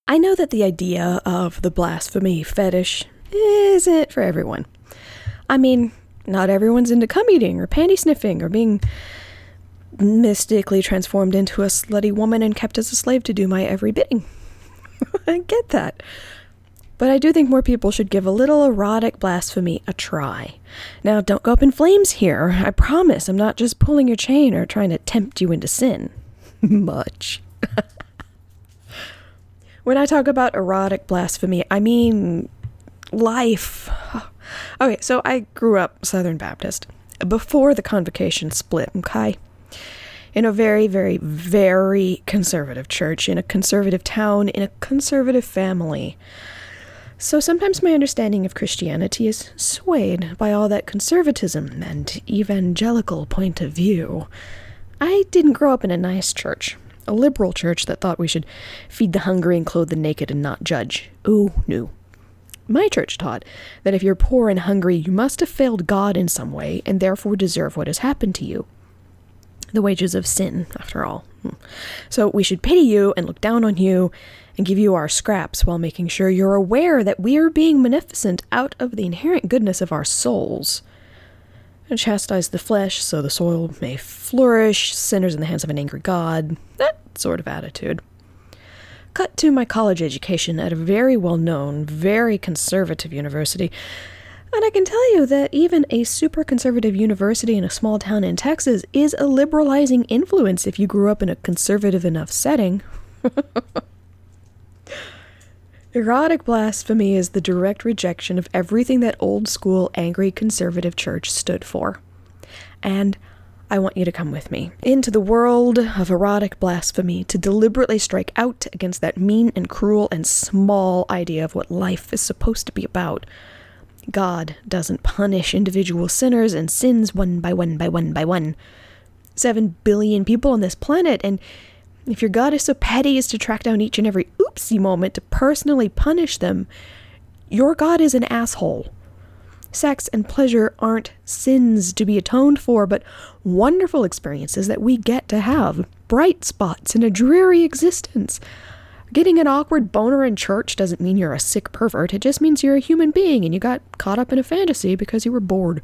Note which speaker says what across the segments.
Speaker 1: I know that the idea of the blasphemy fetish isn't for everyone. I mean, not everyone's into cum eating or panty sniffing or being mystically transformed into a slutty woman and kept as a slave to do my every bidding. I get that. But I do think more people should give a little erotic blasphemy a try. Now, don't go up in flames here. I promise I'm not just pulling your chain or trying to tempt you into sin. Much. When I talk about erotic blasphemy, I mean life. Okay, so I grew up Southern Baptist before the convocation split, okay? In a very, very, very conservative church, in a conservative town, in a conservative family. So sometimes my understanding of Christianity is swayed by all that conservatism and evangelical point of view. I didn't grow up in a nice church, a liberal church that thought we should feed the hungry and clothe the naked and not judge. Ooh, no. My church taught that if you're poor and hungry, you must have failed God in some way and therefore deserve what has happened to you. The wages of sin, after all. So we should pity you and look down on you and give you our scraps while making sure you're aware that we are being beneficent out of the inherent goodness of our souls. And chastise the flesh so the soil may flourish, sinners in the hands of an angry God, that sort of attitude. Cut to my college education at a very well-known, very conservative university, and I can tell you that even a super conservative university in a small town in Texas is a liberalizing influence if you grew up in a conservative enough setting. Erotic blasphemy is the direct rejection of everything that old school angry conservative church stood for. And I want you to come with me into the world of erotic blasphemy to deliberately strike out against that mean and cruel and small idea of what life is supposed to be about. God doesn't punish individual sinners and sins one by one by one by one. 7 billion people on this planet, and if your God is so petty as to track down each and every oopsie moment to personally punish them, your God is an asshole. Sex and pleasure aren't sins to be atoned for, but wonderful experiences that we get to have, bright spots in a dreary existence. Getting an awkward boner in church doesn't mean you're a sick pervert. It just means you're a human being and you got caught up in a fantasy because you were bored.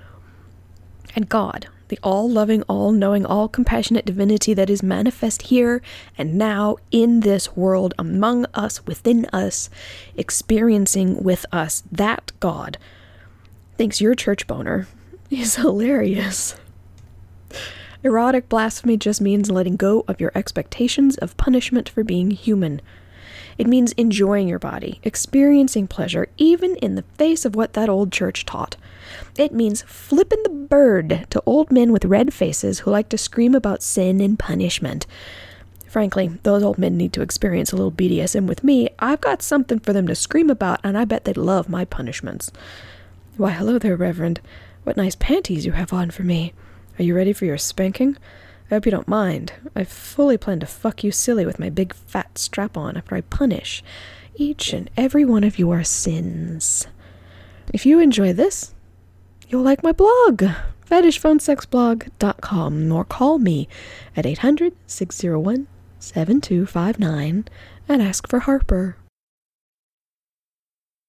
Speaker 1: And God, the all-loving, all-knowing, all-compassionate divinity that is manifest here and now in this world, among us, within us, experiencing with us, that God thinks your church boner is hilarious. Erotic blasphemy just means letting go of your expectations of punishment for being human. It means enjoying your body, experiencing pleasure, even in the face of what that old church taught. It means flipping the bird to old men with red faces who like to scream about sin and punishment. Frankly, those old men need to experience a little BDSM with me. I've got something for them to scream about, and I bet they'd love my punishments. Why, hello there, Reverend. What nice panties you have on for me. Are you ready for your spanking? I hope you don't mind. I fully plan to fuck you silly with my big fat strap-on after I punish each and every one of your sins. If you enjoy this, you'll like my blog, fetishphonesexblog.com, or call me at 800-601-7259 and ask for Harper.